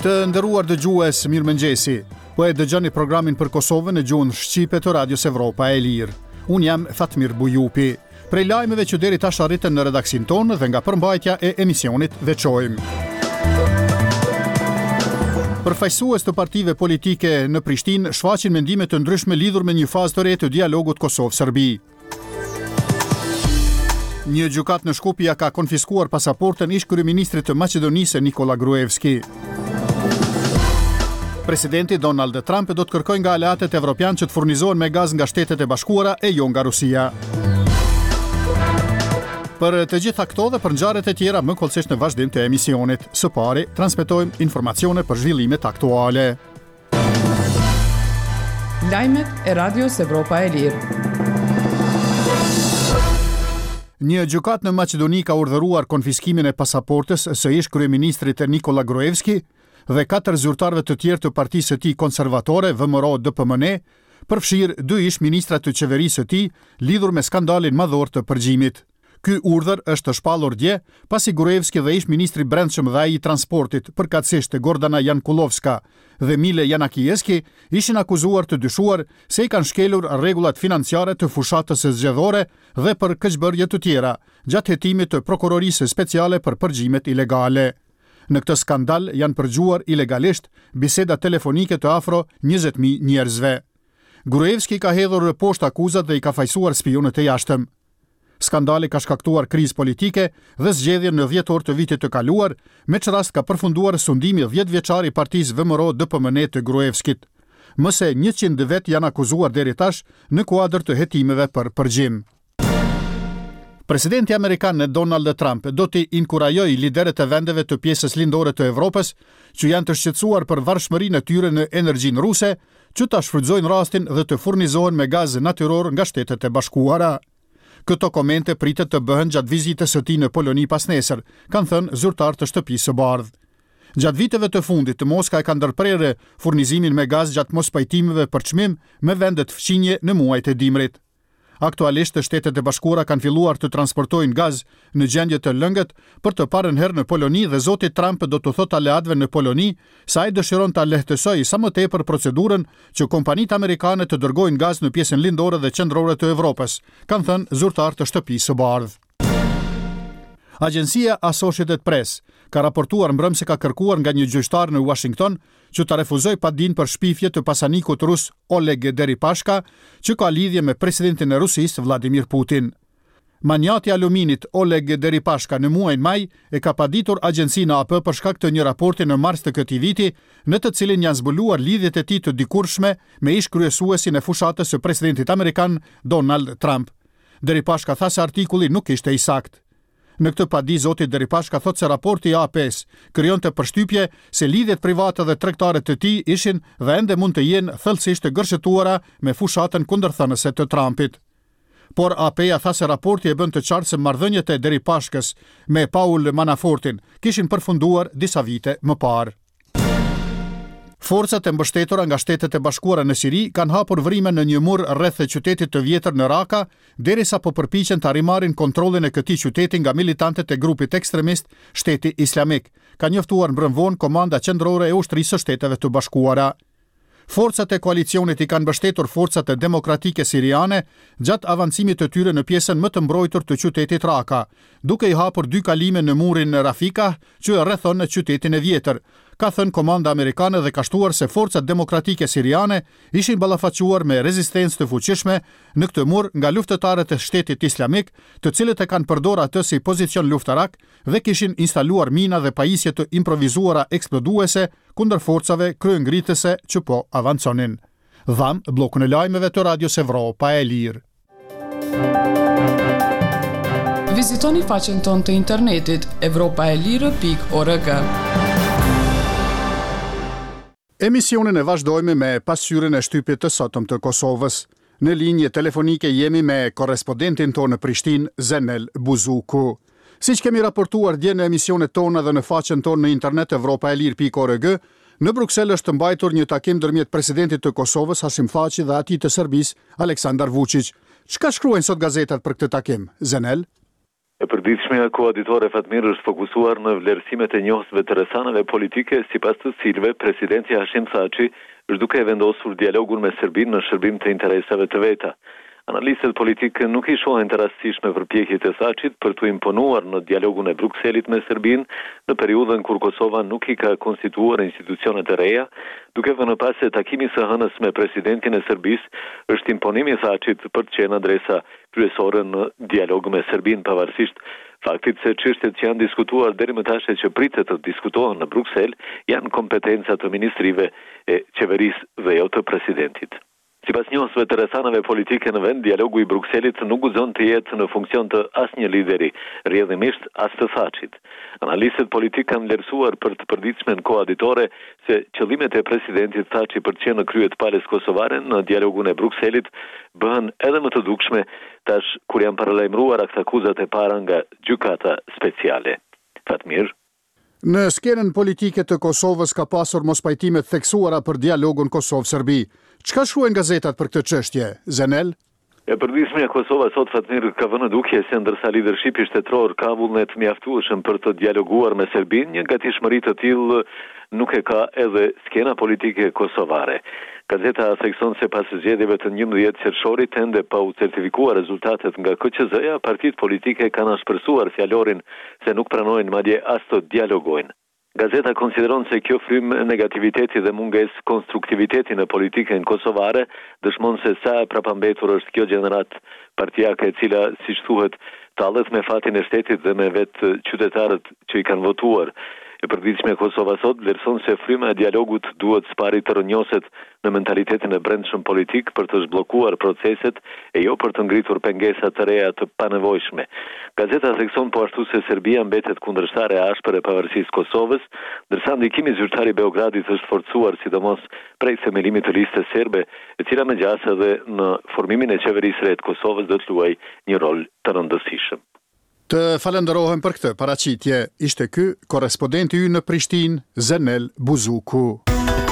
Të nderuar dëgjues, mirëmëngjesi. Po e dëgjoni programin për Kosovën në gjuhën shqipe të Radios Evropa e Lirë. Unë jam Fatmir Bujupi. Prej lajmeve që deri tash arritën në redaksin tonë dhe nga përmbajtja e emisionit veçojmë. Përfaqësues të partive politike në Prishtinë shfaqin mendime të ndryshme lidhur me një fazë të re të dialogut Kosovë-Serbi. Një gjykat në Shkupja ka konfiskuar pasaportën ish kryeministrit të Maqedonisë Nikola Gruevski. Presidenti Donald Trump do të kërkojë nga aleatët evropianë që të furnizohen me gaz nga Shtetet e Bashkuara e jo nga Rusia. Për të gjitha këto dhe për ngjarjet e tjera më kollësisht në vazhdim të emisionit. Së pari, transmetojmë informacione për zhvillimet aktuale. Lajmet e Radios Evropa e Lirë. Një gjykat në Maqedoni ka urdhëruar konfiskimin e pasaportës së ish kryeministrit Nikola Gruevski dhe 4 zyrtarëve të tjerë të partisë së tij konservatore, VMRO-DPMN, përfshirë 2 ish ministra të qeverisë së tij lidhur me skandalin madhor të përgjimit. Ky urdhër është shpallur dje pasi Gruevski dhe ish ministri brendshëm dhe ai i transportit, përkatësisht Gordana Jankulovska dhe Mile Janakieski, ishin akuzuar të dyshuar se i kanë shkelur rregullat financiare të fushatës së zgjedhore dhe për keqbërje të tjera, gjatë hetimit të prokurorisë speciale për përgjimet ilegale. Në këtë skandal janë përgjuar ilegalisht biseda telefonike të afro 20.000 njerëzve. Gruevski ka hedhur poshtë akuzat dhe i ka fajsuar spionët e jashtëm. Skandali ka shkaktuar krizë politike dhe zgjedhjen në dhjetor të vitit të kaluar, me që rast ka përfunduar sundimi 10 vjeçar i partisë VMRO-DPMN të Gruevskit. Më se 100 vet janë akuzuar deri tash në kuadër të hetimeve për përgjim. Presidenti amerikan Donald Trump do t'i inkurajojë liderët e vendeve të pjesës lindore të Evropës që janë të shqetësuar për varfshmërinë e tyre në energjinë ruse, që ta shfrytëzojnë rastin dhe të furnizohen me gaz natyror nga Shtetet e Bashkuara. Këto komente pritet të bëhen gjatë vizitës së tij në Poloni pas nesër, kanë thënë zyrtar të Shtëpisë së Bardhë. Gjatë viteve të fundit, Moska e ka ndërprerë furnizimin me gaz gjatë mospajtimeve për çmim me vendet fqinje në muajt e dimrit. Aktualisht, Shtetet e Bashkuara kanë filluar të transportojnë gaz në gjendje të lëngët për të parën herë në Poloni dhe zoti Trump do të thotë aleatëve në Poloni se ai dëshiron ta lehtësojë sa më tepër procedurën që kompanitë amerikane të dërgojnë gaz në pjesën lindore dhe qendrore të Evropës, kanë thënë zyrtar të Shtëpisë së Bardhë. Agjencia Associated Press ka raportuar mbrëm se ka kërkuar nga një gjyqtar në Washington që ta refuzoj padin për shpifje të pasanikut rus Oleg Deripashka, që ka lidhje me presidentin e Rusisë Vladimir Putin. Manjati i aluminit Oleg Deripashka në muajin maj e ka paditur agjencinë AP për shkak të një raporti në mars të këtij viti, në të cilin janë zbuluar lidhjet e tij të dikurshme me ish kryesuesin e fushatës së presidentit amerikan Donald Trump. Deripashka tha se artikulli nuk ishte i saktë. Në këtë padi, zoti Deripashka thotë se raporti i AP-s krijonte përshtypje se lidhjet private dhe tregtare të tij ishin dhe ende mund të jenë thellësisht të gërshetuara me fushatën kundërthënëse të Trumpit. Por AP-ja tha se raporti e bën të qartë se marrëdhëniet e Deripashkës me Paul Manafortin kishin përfunduar disa vite më parë. Forcat e mbështetura nga Shtetet e Bashkuara në Siri kanë hapur vrime në një mur rreth qytetit të vjetër në Raqqa, derisa po përpiqen ta rimarrin kontrollin e këtij qyteti nga militantët e grupit ekstremist Shteti Islamik, ka njoftuar mbrëmvon Komanda Qendrore e Ushtrisë së Shteteve të Bashkuara. Forcat e koalicionit i kanë mbështetur forcat e demokratike siriane gjatë avancimit të tyre në pjesën më të mbrojtur të qytetit Raqqa, duke i hapur 2 kalime në murin Rafika që e rrethon në qytetin e vjetër, ka thënë komanda amerikane dhe ka shtuar se forcat demokratike siriane ishin ballafaquar me rezistencë të fuqishme në këtë mur nga luftëtarët e Shtetit Islamik, të cilët e kanë përdorur atë si pozicion luftarak dhe kishin instaluar mina dhe pajisje të improvizuara eksploduese kundër forcave kryengritëse që po avanconin. Dham bllokun e lajmeve të Radios Evropa e Lirë. Vizitoni faqen tonë të internetit europaelire.org. Emisionin e vazhdojmë me pasqyrën e shtypit të sotëm të Kosovës. Në linje telefonike jemi me korrespondentin tonë në Prishtinë, Zenel Buzuku. Siç kemi raportuar dje në emisionet tona dhe në faqen tonë në internet europaelir.org, në Bruksel është mbajtur një takim ndërmjet presidentit të Kosovës Hashim Thaçi dhe atij të Serbisë Aleksandar Vučić. Çka shkruajnë sot gazetat për këtë takim, Zenel? E përditshmja koauditore Fatmir është fokusuar në vlerësimet e njohësve të rrethanave politike, sipas të cilëve presidenti Hashim Thaçi është duke vendosur dialogun me Serbinë në shërbim të interesave të veta. Analistët politikë nuk i shohin të rastësishme përpjekjet e Thaçit për të imponuar në dialogun e Brukselit me Serbinë në periudhën kur Kosova nuk i ka konstituar institucionet e reja, duke vënë pas se takimi së hënës me presidentin e Serbisë është imponimi i Thaçit për të qenë adresa kryesore në dialog me Serbinë, pavarësisht faktit se çështjet që janë diskutuar deri më tash e që pritet të diskutohen në Bruksel janë kompetenca të ministrive e qeverisë dhe jo të presidentit. Sipas njohësve të rrethanave politike në vend, dialogu i Brukselit nuk guxon të jetë në funksion të asnjë lideri, rrjedhimisht as të Thaçit. Analistët politikë kanë vlerësuar për të përditshmen koauditore se qëllimet e presidentit Thaçi për të qenë në krye të palës kosovare në dialogun e Brukselit bëhen edhe më të dukshme tash kur janë paralajmëruar akuzat e para nga gjykata speciale. Fatmir. Në skenën politike të Kosovës ka pasur mospajtime të theksuara për dialogun Kosovë-Serbi. Çka shkruajnë gazetat për këtë çështje, Zenel? E përditshmja e Kosovës sot Fatmir ka vënë dukje se ndërsa lidershipi shtetror ka vullnet mjaftueshëm për të dialoguar me Serbinë, një gatishmëri të tillë nuk e ka edhe skena politike kosovare. Gazeta thekson se pas zgjedhjeve të 11 qershorit ende pa u certifikuar rezultatet nga KQZ-ja, partitë politike kanë shpresuar fjalorin se nuk pranojnë madje as të dialogojnë. Gazeta konsideron se kjo frym negativiteti dhe mungesë konstruktiviteti në politikën kosovare dëshmon se sa e prapambetur është kjo gjenerat partijake e cila, siç thuhet, tallet me fatin e shtetit dhe me vetë qytetarët që i kanë votuar. E përditshme Kosova sot vlerëson se fryma e dialogut duhet spari të rënjoset në mentalitetin e brendshëm politik për të zhbllokuar proceset e jo për të ngritur pengesa të reja të panevojshme. Gazeta thekson po ashtu se Serbia mbetet kundërshtare e ashpër e pavarësisë Kosovës, ndërsa ndikimi zyrtar i Beogradit është forcuar sidomos prej themelimit të listës serbe, e cila megjithëse edhe në formimin e qeverisë së Kosovës do të luajë një rol të rëndësishëm. Të falenderohem për këtë paraqitje. Ishte ky korrespondenti ynë në Prishtinë, Zenel Buzuku.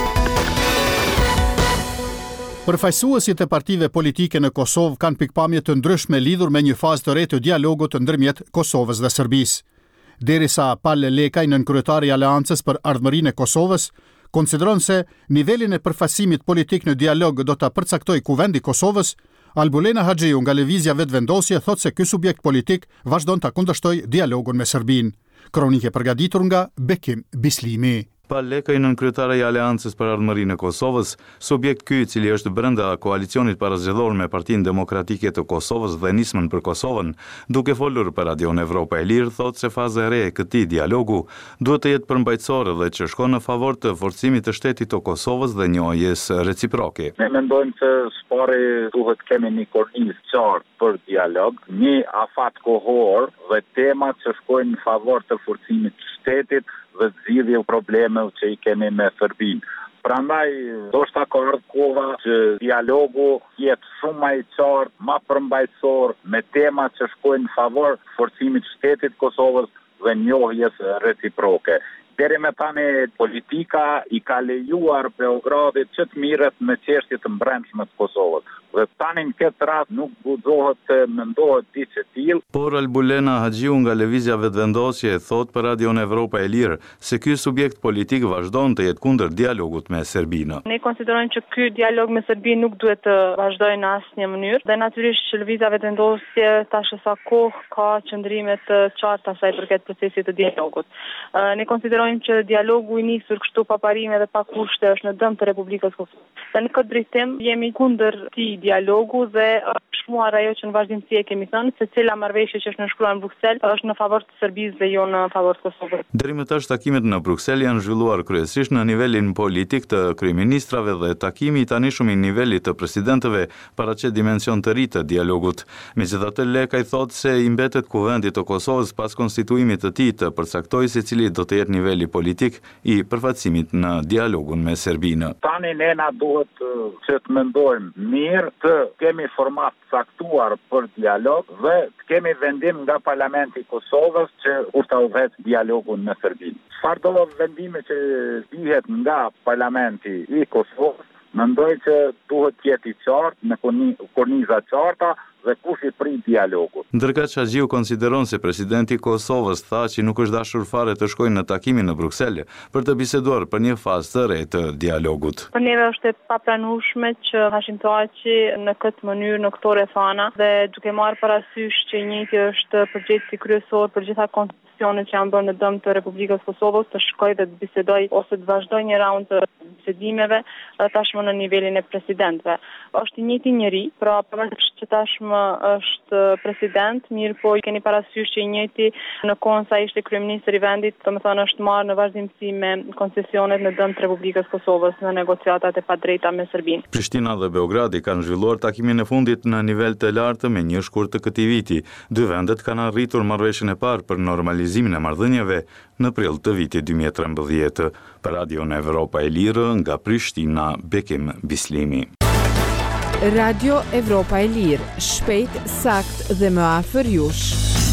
Përfaqësuesit e partive politike në Kosovë kanë pikpamje të ndryshme lidhur me një fazë të re të dialogut ndërmjet Kosovës dhe Serbisë. Derisa Pale Lekaj, nënkryetari i Aleancës për Ardhmërinë e Kosovës, konsideron se nivelin e përfaqësimit politik në dialog do ta përcaktojë Kuvendi i Kosovës, Albulena Haxhiu nga Lëvizja Vetvendosje thot se ky subjekt politik vazhdon ta kundërshtojë dialogun me Serbinë. Kronike përgatitur nga Bekim Bislimi. Pale Lekaj, nënkryetare i Aleancës për Ardhmërinë e Kosovës, subjekt ky i cili është brenda koalicionit parazgjedhor me Partinë Demokratike të Kosovës dhe Nismën për Kosovën, duke folur për Radion Evropa e Lirë, thot se faza e re e këtij dialogu duhet të jetë përmbajtësore dhe që shkon në favor të forcimit të shtetit të Kosovës dhe njohjes reciproke. Ne mendojmë se spari duhet kemi një kornizë qartë për dialog, një afat kohor dhe temat që shkojnë në favor të forcimit të shtetit dhe zgjidhje probleme që i kemi me Serbinë. Prandaj, ndoshta ka ardhur koha që dialogu jetë shumë më i qartë, më përmbajtësor me tema që shkojnë në favor forcimit të shtetit Kosovës dhe njohjes reciproke. Deri me tani politika i ka lejuar Beogradit që të mirret me çështje të brendshme të Kosovës. Dhe tani në këtë rast nuk guxohet të mendohet diçka e tillë. Por Albulena Haxhiu nga Lëvizja Vetvendosje thot për Radion Evropa e Lirë se ky subjekt politik vazhdon të jetë kundër dialogut me Serbinë. Ne konsiderojmë që ky dialog me Serbinë nuk duhet të vazhdojë në asnjë mënyrë dhe natyrisht që Lëvizja Vetvendosje tash sa kohë ka qëndrime të qarta sa i përket procesit të dialogut. Ne konsiderojmë që dialogu i nisur kështu pa parime dhe pa kushte është në dëm të Republikës Kosovës. Dhe në këtë drejtim jemi kundër këtij dialogu dhe është shmuar ajo që në vazhdimsi e kemi thënë se cila marrëveshje që është nënshkruar në Bruksel është në favor të Serbisë dhe jo në favor të Kosovës. Deri më tash takimet në Bruksel janë zhvilluar kryesisht në nivelin politik të kryeministrave dhe takimi i tanishëm i nivelit të presidentëve paraqet dimension të ri të dialogut. Megjithatë Lekaj thotë se i mbetet kuvendit të Kosovës pas konstituimit të tij të përcaktojë se cili do të jetë niveli politik i përfaqësimit në dialogun me Serbinë. Tani nena duhet që të mendojmë mirë të kemi format caktuar për dialog dhe të kemi vendim nga Parlamenti i Kosovës që kur ta udhëhet dialogun me Serbinë. Çfarë do vendime që dihet nga Parlamenti i Kosovës, mendoj që duhet të jetë i qartë në korniza qarta dhe kush i prit dialogut. Ndërkëç Xhaxhiu konsideron se presidenti i Kosovës tha që nuk është dashur fare të shkojnë në takimin në Bruksel për të biseduar për një fazë të re të dialogut. Për neve është e papranueshme që Hashim Thaçi në këtë mënyrë, në këto rrethana dhe duke marrë parasysh që i njëjti është përgjegjësi kryesor për gjitha konstitucionet që janë bërë në dëm të Republikës Kosovës, të shkojë dhe të bisedoj ose të vazhdoj një raund të bisedimeve tashmë në nivelin e presidentëve. Është i njëjti njeri, pra pavarësisht që tashmë është president, mirë po i keni parasysh që i njëjti në kohën sa ishte kryeministër i vendit, domethënë është marrë në vazhdimsi me koncesionet në dëm të Republikës Kosovës në negociatat e padrejta me Serbinë. Prishtina dhe Beogradi kanë zhvilluar takimin e fundit në nivel të lartë me 1 shkurt të këtij viti. Dy vendet kanë arritur marrëveshjen e parë për normalizimin e marrëdhënieve në prill të vitit 2013. Për Radion Evropa e Lirë nga Prishtina, Bekim Bislimi. Radio Evropa e Lirë, shpejt, sakt dhe më afër jush.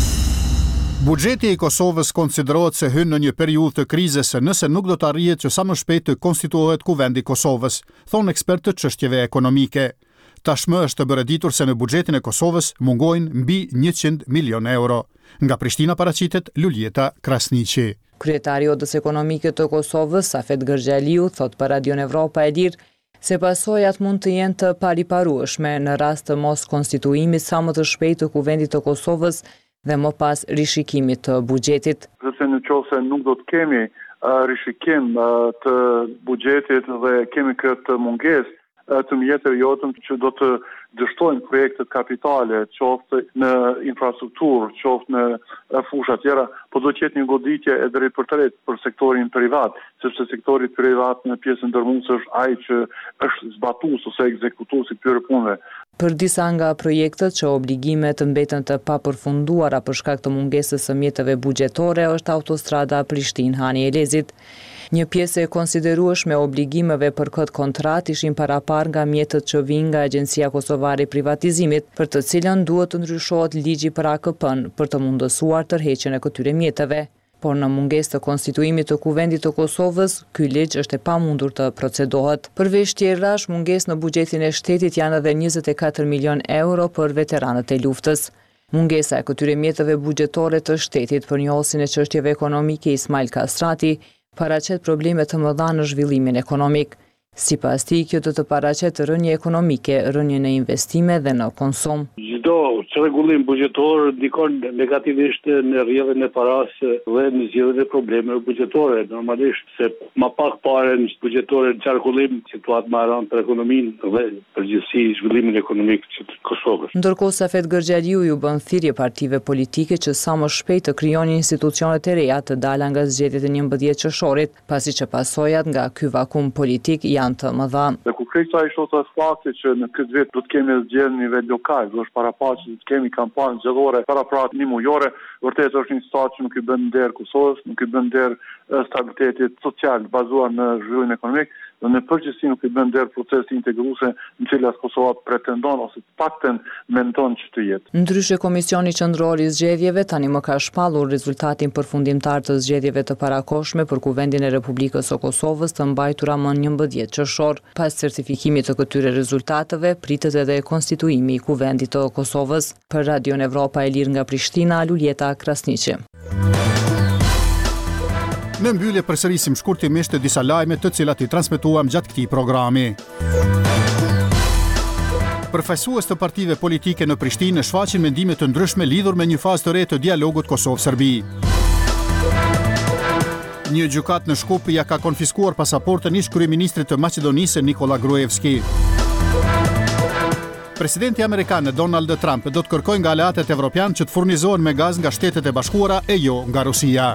Buxheti i Kosovës konsiderohet se hyn në një periudhë të krizës nëse nuk do të arrihet që sa më shpejt të konstituohet kuvendi i Kosovës, thonë ekspertë të çështjeve ekonomike. Tashmë është bëreditur se në buxhetin e Kosovës mungojnë mbi 100 milion euro. Nga Prishtina paraqitet Luljeta Krasniqi. Kryetari i Odës Ekonomike të Kosovës, Safet Gërgjaliu, thot për Radion Evropa e Lirë se pasojat mund të jenë të pariparueshme në rast të mos konstituimit sa më të shpejtë të kuvendit të Kosovës dhe më pas rishikimit të buxhetit. Nëse në qoftë se nuk do të kemi rishikim të buxhetit dhe kemi këtë mungesë të mjetëve jotëm që do të dështojnë projektet kapitale, qoftë në infrastrukturë, qoftë në fusha tjera, po do të jetë një goditje e drejt për të drejtë për sektorin privat, sepse sektori privat në pjesën ndërmuese është ai që është zbatues ose ekzekutues i këtyre punëve. Për disa nga projektet që obligimet mbeten të papërfunduara për shkak të mungesës së mjeteve buxhetore është autostrada Prishtinë-Hani Elezit. Një pjesë e konsiderueshme e obligimeve për këtë kontratë ishin parapar nga mjetët që vijnë nga Agjencia Kosovare e Privatizimit, për të cilën duhet të ndryshohet ligji për AKP-n për të mundësuar tërheqjen e këtyre mjeteve. Por në mungesë të konstituimit të kuvendit të Kosovës, ky ligj është e pamundur të procedohet. Përveç tjerash, mungesë në buxhetin e shtetit janë edhe 24 milion euro për veteranët e luftës. Mungesa e këtyre mjeteve buxhetore të shtetit për njolsin e çështjeve ekonomike Ismail Kastrati paraqet probleme të mëdha në zhvillimin ekonomik. Sipas tij, kjo do të paraqet rënje ekonomike, rënje në investime dhe në konsum. Çdo çrregullim buxhetor ndikon negativisht në rrjedhjen e parasë dhe në zgjedhjen e problemeve buxhetore. Normalisht se më pak parë në buxhetore në qarkullim, situatë më e rëndë për ekonominë dhe përgjithësi zhvillimin ekonomik të Kosovës. Ndërkohë Safet Gërgjaliu ju bën thirrje partive politike që sa më shpejt të krijonin institucione të reja të dala nga zgjedhjet e 11 qershorit, pasi që pasojat nga ky vakum politik janë të mëdha. Dhe ku krejta i shotë fakti që në këtë vit do të kemi zgjedhje në nivel lokal, do është parapaq që do të kemi kampanë zgjedhore paraprak një mujore, vërtet është një situatë që nuk i bën nder Kosovës, nuk i bën nder stabilitetit social bazuar në zhvillimin ekonomik, dhe në përgjithësi nuk i bën nder procesi integruese në cilat Kosova pretendon ose të paktën mendon që të jetë. Ndryshe Komisioni Qendror i Zgjedhjeve tani më ka shpallur rezultatin përfundimtar të zgjedhjeve të parakohshme për kuvendin e Republikës së Kosovës të mbajtura më 11 qershor. Pas certifikimit të këtyre rezultateve, pritet edhe konstituimi i kuvendit të Kosovës. Për Radion Evropa e Lirë nga Prishtina, Luljeta Krasniqi. Në mbyllje përsërisim shkurtimisht disa lajme të cilat i transmetuam gjatë këtij programi. Përfaqësues të partive politike në Prishtinë shfaqin mendime të ndryshme lidhur me një fazë të re të dialogut Kosovë-Serbi. Një gjykatë në Shkup ja ka konfiskuar pasaportën ish kryeministrit të Maqedonisë Nikola Gruevski. Presidenti amerikan Donald Trump do të kërkojë nga aleatët evropianë që të furnizohen me gaz nga Shtetet e Bashkuara e jo nga Rusia.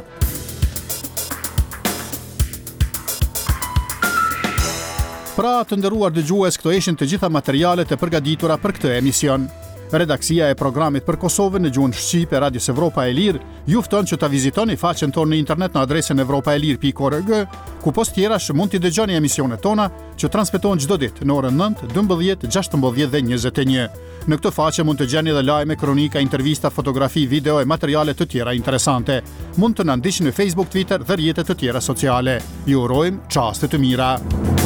Pra, të nderuar dëgjues, këto ishin të gjitha materialet e përgatitura për këtë emision. Redaksia e programit për Kosovën në gjuhën shqipe Radios Evropa e Lirë ju fton që ta vizitoni faqen tonë në internet në adresën evropaelir.org, ku post tjerash mund t'i dëgjoni emisionet tona që transmetohen çdo ditë në orën 9, 12, 16 dhe 21. Në këtë faqe mund të gjeni edhe lajme, kronika, intervista, fotografi, video e materiale të tjera interesante. Mund të na ndiqni në Facebook, Twitter dhe rrjetet të tjera sociale. Ju urojmë çaste të mira.